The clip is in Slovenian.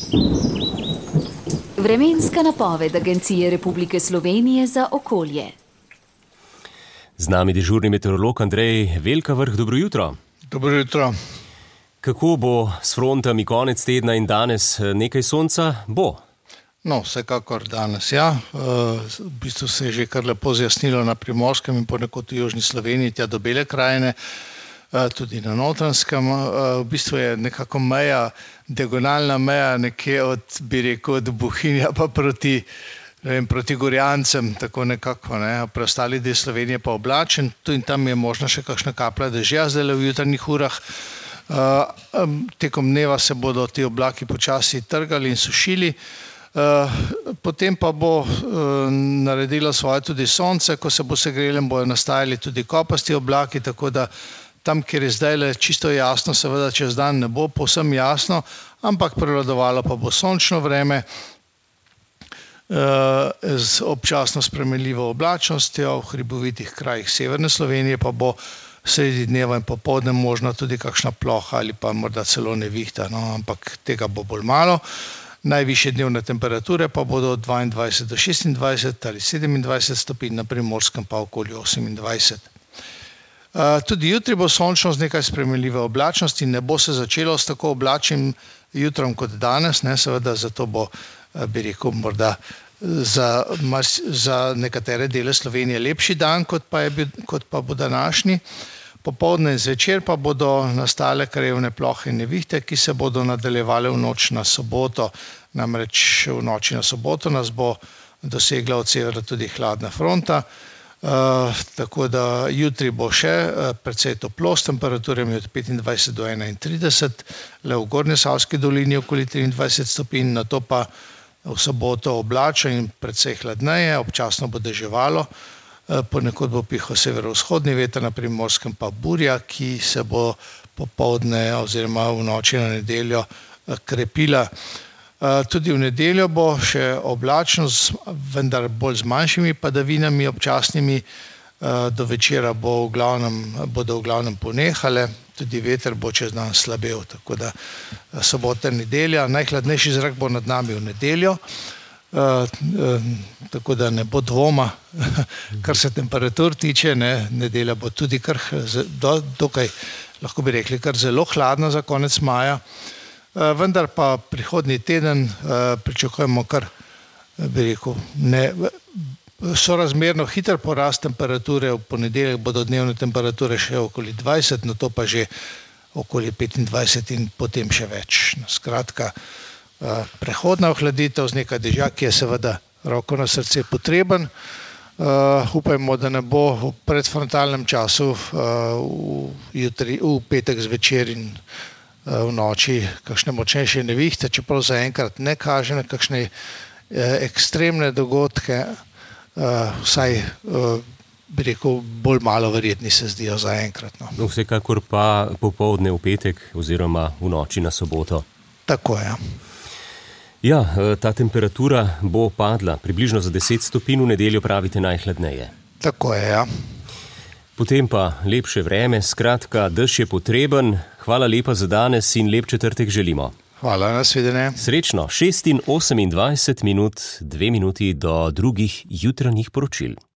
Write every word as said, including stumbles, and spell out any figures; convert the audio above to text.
Vremenska napoved Agencije Republike Slovenije za okolje. Z nami dežurni meteorolog Andrej Velkavrh, dobro jutro. Dobro jutro. Kako bo s frontami konec tedna in danes nekaj sonca? Bo. No, vsekakor danes, ja. V bistvu se je že kar lepo zjasnilo na Primorskem in ponekod v južni Sloveniji, tja do Bele krajine, tudi na Notranjskem. V bistvu je nekako meja, diagonalna meja nekje od, bi rekel, od Bohinja pa proti, ne vem, proti Gorjancem, tako nekako, ne. Preostali del Slovenije pa oblačen, tu in tam je možno še kakšna kaplja dežja zdajle v jutranjih urah. Tekom dneva se bodo ti oblaki počasi trgali in sušili. Potem pa bo naredilo svoje tudi sonce, ko se bo segrelo, bojo nastajali tudi kopasti oblaki, tako da tam, kjer je zdajle čisto jasno, seveda čez dan ne bo povsem jasno, ampak prevladovalo pa bo sončno vreme z občasno spremenljivo oblačnostjo, v hribovitih krajih severne Slovenije pa bo sredi dneva in popoldne možno tudi kakšna ploha ali pa morda celo nevihta, no, ampak tega bo bolj malo. Najvišje dnevne temperature pa bodo od dvaindvajset do šestindvajset ali sedemindvajset stopinj, na Primorskem pa okoli osemindvajset. Tudi jutri bo sončno z nekaj spremenljive oblačnosti, ne bo se začelo s tako oblačnim jutrom kot danes, ne, seveda zato bo, bi rekel, morda za, za nekatere dele Slovenije lepši dan, kot pa, je bil, kot pa bo današnji. Popoldne in zvečer pa bodo nastale krajevne plohe in nevihte, ki se bodo nadaljevale v noč na soboto. Namreč v noči na soboto nas bo dosegla od severa tudi hladna fronta. Uh, tako da jutri bo še uh, precej toplo s temperaturami od petindvajset do enaintrideset, le v Gornjesavski dolini okoli triindvajset stopinj, nato pa v soboto oblačno in precej hladneje, občasno bo deževalo, uh, ponekod bo pihal severovzhodni veter, na Primorskem pa burja, ki se bo popoldne oziroma v noči na nedeljo uh, krepila. Tudi v nedeljo bo še oblačno, vendar bolj z manjšimi padavinami občasnimi, do večera bo v glavnem, bodo v glavnem ponehale, tudi veter bo čez dan slabel, tako da sobota in nedelja, najhladnejši zrak bo nad nami v nedeljo, tako da ne bo dvoma, kar se temperatur tiče, ne, nedelja bo tudi kar, do, dokaj, lahko bi rekli, kar zelo hladna za konec maja. Vendar pa prihodnji teden pričakujemo kar, bi rekel, ne, sorazmerno hiter porast temperature. V ponedeljek bodo dnevne temperature še okoli dvajset, nato pa že okoli petindvajset in potem še več. Skratka, prehodna ohladitev z nekaj dežja, ki je seveda roko na srce potreben. Upajmo, da ne bo v predfrontalnem času v, jutri, v petek zvečer in v noči kakšne močnejše nevihte, čeprav zaenkrat ne kaže na kakšne ekstremne dogodke, vsaj, bi rekel, bolj malo verjetni se zdijo zaenkrat. No. No, vsekakor pa popoldne v petek oziroma v noči na soboto. Tako je. Ja, ta temperatura bo padla približno za deset stopinj, v nedeljo pravite najhladneje. Tako je, ja. Potem pa lepše vreme, skratka, dež je potreben. Hvala lepa za danes in lep četrtek želimo. Hvala, nasvidenje. Srečno, šest in osemindvajset minut, dve minuti do drugih jutranjih poročil.